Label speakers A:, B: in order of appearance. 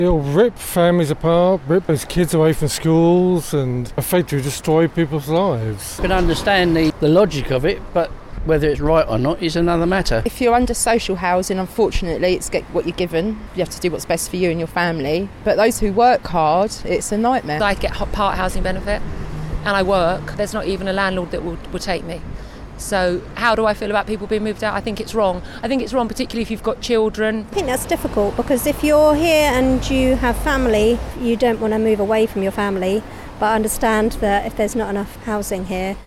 A: It'll rip families apart, rip those kids away from schools and effectively destroy people's lives.
B: I can understand the logic of it, but whether it's right or not is another matter.
C: If you're under social housing, unfortunately, it's get what you're given. You have to do what's best for you and your family. But those who work hard, it's a nightmare.
D: I get part housing benefit and I work. There's not even a landlord that will take me. So how do I feel about people being moved out? I think it's wrong. I think it's wrong, particularly if you've got children.
E: I think that's difficult because if you're here and you have family, you don't want to move away from your family. But I understand that if there's not enough housing here,